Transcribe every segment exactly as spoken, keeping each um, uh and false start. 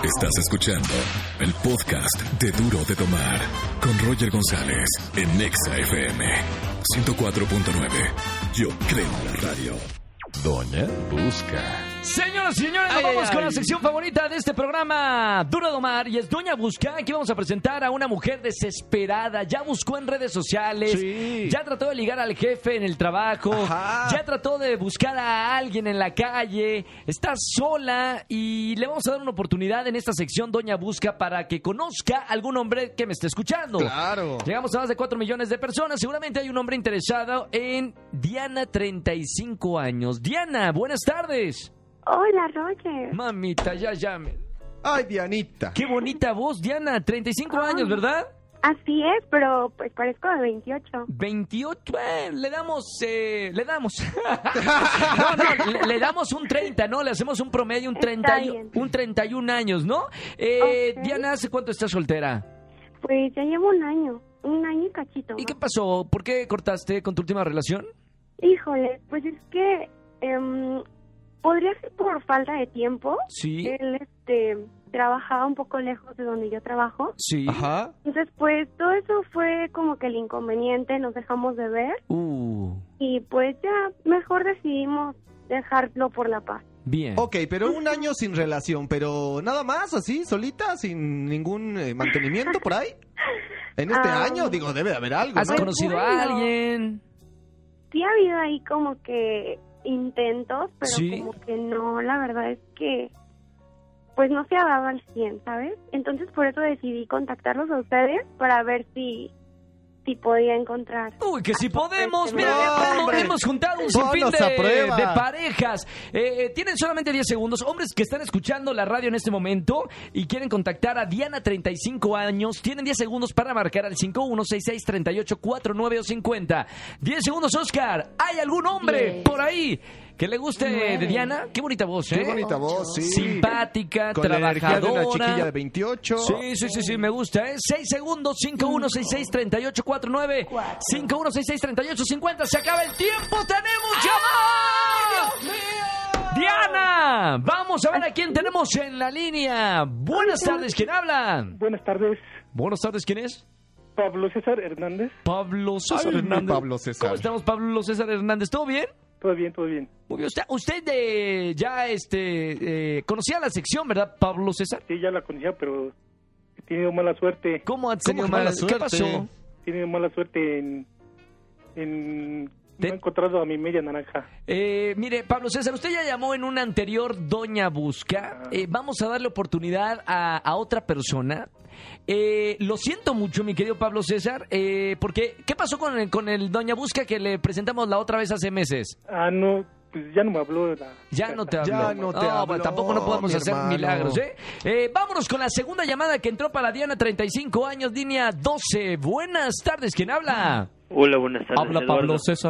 Estás escuchando el podcast de Duro de Tomar con Roger González en Nexa F M ciento cuatro punto nueve. Yo creo en la radio. Doña Busca. Señoras y señores, nos Ay, vamos ay, con la ay. sección favorita de este programa, Duro de Domar, y es Doña Busca. Aquí vamos a presentar a una mujer desesperada. Ya buscó en redes sociales, Sí. ya trató de ligar al jefe en el trabajo, Ajá. ya trató de buscar a alguien en la calle. Está sola y le vamos a dar una oportunidad en esta sección, Doña Busca, para que conozca a algún hombre que me esté escuchando. Claro. Llegamos a más de cuatro millones de personas. Seguramente hay un hombre interesado en Diana, treinta y cinco años. Diana, buenas tardes. Hola, Roger. Mamita, ya llame. Ay, Dianita. Qué bonita voz, Diana. treinta y cinco Ay. años, ¿verdad? Así es, pero pues parezco de veintiocho. veintiocho. Eh, le damos, eh, le damos. no, no, le, le damos un treinta, ¿no? Le hacemos un promedio, un, Está treinta, y- bien. un treinta y un años, ¿no? Eh, Ok. Diana, ¿hace cuánto estás soltera? Pues ya llevo un año, un año y cachito. ¿Y ¿no? qué pasó? ¿Por qué cortaste con tu última relación? Híjole, pues es que em, podría ser por falta de tiempo. Sí. Él este, trabajaba un poco lejos de donde yo trabajo. Sí. Ajá. Entonces, pues todo eso fue como que el inconveniente, nos dejamos de ver Uh, y pues ya mejor decidimos dejarlo por la paz. bien. Ok, pero un año sin relación, pero nada más, así, solita, sin ningún eh, mantenimiento por ahí. En este Ah. año, digo, debe de haber algo, ¿Has ¿no? conocido a bueno. alguien? Sí ha habido ahí como que intentos, pero Sí. como que no, la verdad es que pues no se ha dado al cien, ¿sabes? Entonces por eso decidí contactarlos a ustedes para ver si si podía encontrar. Uy, que si podemos, No, mira, hemos, hombre. hemos juntado un sinfín Ponnos a de, prueba. de parejas. Eh, eh, tienen solamente diez segundos. Hombres que están escuchando la radio en este momento y quieren contactar a Diana, treinta y cinco años, tienen diez segundos para marcar al cinco uno seis seis, tres ocho cuatro nueve o cincuenta. diez segundos, Oscar. ¿Hay algún hombre Diez. por ahí que le guste Nueve. de Diana? Qué bonita voz, ¿eh? Qué bonita voz, sí. Simpática, Con la energía de trabajadora. una chiquilla de veintiocho. Sí, sí, sí, sí, me gusta, ¿eh? seis segundos, cinco uno seis seis, tres ocho cuatro nueve, cinco uno seis seis, tres ocho cincuenta. Se acaba el tiempo, tenemos llamada. Diana, vamos a ver a quién tenemos en la línea. Buenas tardes, ¿quién habla? Buenas tardes, Buenas tardes, ¿quién es? Pablo César Hernández. Pablo César Ay, Hernández. Pablo César. ¿Cómo estamos, Pablo César Hernández? ¿Todo bien? Todo bien, todo bien. Muy bien. Usted, usted eh, ya este, eh, conocía la sección, ¿verdad, Pablo César? Sí, ya la conocía, pero he tenido mala suerte. ¿Cómo ha ¿Cómo tenido que mala mala suerte? ¿Qué suerte? pasó? He tenido mala suerte en... en ¿Te- no he encontrado a mi media naranja. Eh, mire, Pablo César, usted ya llamó en un anterior Doña Busca. Eh, vamos a darle oportunidad a, a otra persona. Eh, lo siento mucho, mi querido Pablo César, eh, porque ¿qué pasó con el, con el Doña Busca que le presentamos la otra vez hace meses? Ah, no, pues ya no me habló. La... Ya no te habló. Ya no te habló, bueno, tampoco no podemos mi hacer hermano. milagros, ¿eh? ¿eh? Vámonos con la segunda llamada que entró para Diana, treinta y cinco años, línea doce. Buenas tardes, ¿quién habla? Hola, buenas tardes. Habla Eduardo. Pablo César.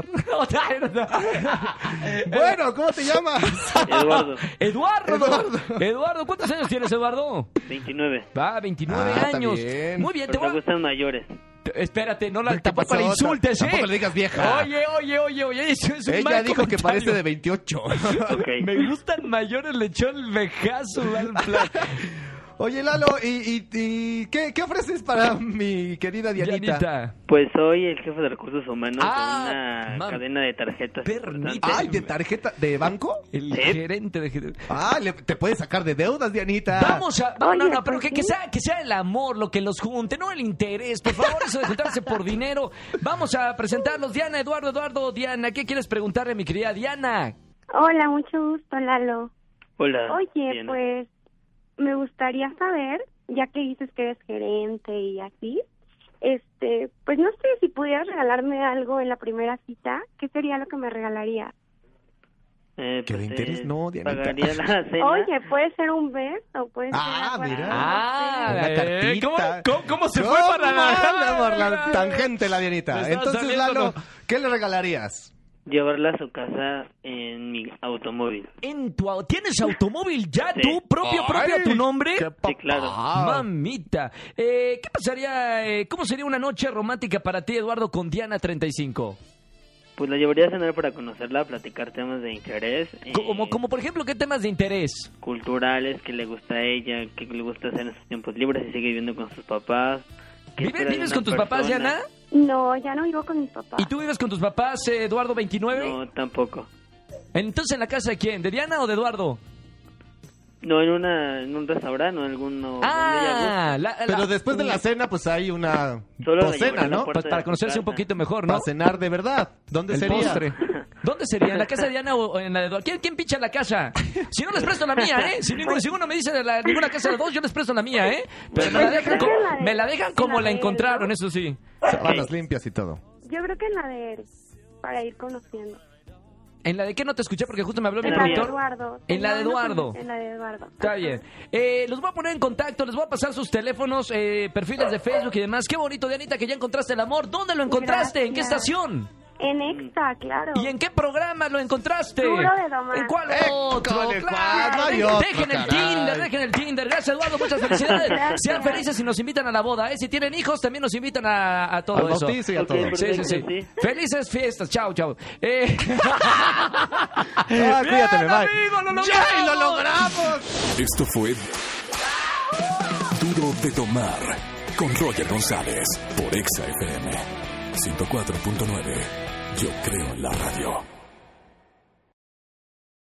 Bueno, ¿cómo te llamas? Eduardo, Eduardo. Eduardo. Eduardo, ¿cuántos años tienes, Eduardo? veintinueve. Va, veintinueve Ah, está años. bien. Muy bien, te Pero voy me a... gustan mayores. Te- Espérate, no la, ¿Qué tampoco pasó? la insultes, ¿eh? Tampoco le digas vieja. Oye, oye, oye, oye, eso es un Ella mal dijo que comentario. parece de veintiocho. Ok. Me gustan mayores, le echó el vejazo al plan. Oye, Lalo, ¿y, y, y qué, qué ofreces para mi querida Dianita? Dianita. Pues soy el jefe de recursos humanos Ah, de una mam- cadena de tarjetas. Permíteme. importantes. Ay, ¿de tarjeta? ¿De banco? El Sí. gerente de... Ah, le- te puedes sacar de deudas, Dianita. Vamos a... No, Oye, no, no, pero ¿por que, qué? que, sea, que sea el amor lo que los junte, no el interés. Por favor, eso de juntarse por dinero. Vamos a presentarlos. Diana, Eduardo, Eduardo, Diana. ¿Qué quieres preguntarle, mi querida Diana? Hola, mucho gusto, Lalo. Hola. Oye, Diana. pues me gustaría saber, ya que dices que eres gerente y así, este, pues no sé si pudieras regalarme algo en la primera cita, ¿qué sería lo que me regalarías? Eh, ¿Que de pues, interés eh, no, Dianita? Pagaría la cena. Oye, puede ser un beso, puede ser Ah, algo así, mira. no Ah, Una eh, cartita. ¿cómo, cómo, cómo se ¿Cómo fue para anda por la la... tangente la Me Dianita? estaba Entonces, saliendo, Lalo, ¿no? ¿qué le regalarías? Llevarla a su casa en mi automóvil. En tu, au- ¿Tienes automóvil ya Sí. tú, propio, propio a tu nombre? ¡Qué Sí, claro. papá! Mamita. Eh, ¿Qué pasaría, eh, cómo sería una noche romántica para ti, Eduardo, con Diana treinta y cinco? Pues la llevaría a cenar para conocerla, platicar temas de interés. eh, Como, como por ejemplo, ¿qué temas de interés? Culturales, que le gusta a ella, que le gusta hacer en sus tiempos libres, si sigue viviendo con sus papás. qué ¿Vive- espera de ¿Vives una con tus papás, persona. Diana? No, ya no vivo con mis papás. ¿Y tú vives con tus papás, eh, Eduardo veintinueve? No, tampoco. Entonces, ¿en la casa de quién? ¿De Diana o de Eduardo? No, en una en un restaurante o en alguno donde ella Ah, la- la- Pero después de la cena, pues hay una Solo la poscena, llevaré a la ¿no? puerta. pues para conocerse un poquito mejor, ¿no? Para cenar de verdad. ¿Dónde El sería? postre. ¿Dónde sería? ¿En la casa de Diana o en la de Eduardo? ¿Quién, quién picha la casa? Si no, les presto la mía, ¿eh? Si, ninguno, si uno me dice de la, ninguna casa de dos, yo les presto la mía, ¿eh? Pero me la dejan, co- me la dejan como la encontraron, eso sí. Sábanas limpias y todo. Yo creo que en la de Eric, para ir conociendo. ¿En la de qué no te escuché? Porque justo me habló mi En la de productor. Eduardo. En la de No, no, Eduardo. En la de Eduardo. Está Ajá. bien. Eh, los voy a poner en contacto, les voy a pasar sus teléfonos, eh, perfiles de Facebook y demás. Qué bonito, Dianita, que ya encontraste el amor. ¿Dónde lo encontraste? ¿En qué Gracias. estación? En Exa, claro. ¿Y en qué programa lo encontraste? Duro de domar. ¿En cuál Eh, otro? ¿cuál es Claro, cuál? No hay dejen, otro, dejen el caray. Tinder, dejen el Tinder. Gracias, Eduardo, muchas felicidades. Gracias. Sean felices y nos invitan a la boda, ¿eh? Si tienen hijos, también nos invitan a, a todo Al eso. bautizo y a Ok, todo. perfecto. Sí, sí, sí, Sí. Felices fiestas. Chao, chao. Eh... Ah, cuídate, Bien, bye. amigo, lo ¡Ya, y lo logramos! logramos! Esto fue Duro de Tomar con Roger González por Exa F M ciento cuatro punto nueve. Yo creo en la radio.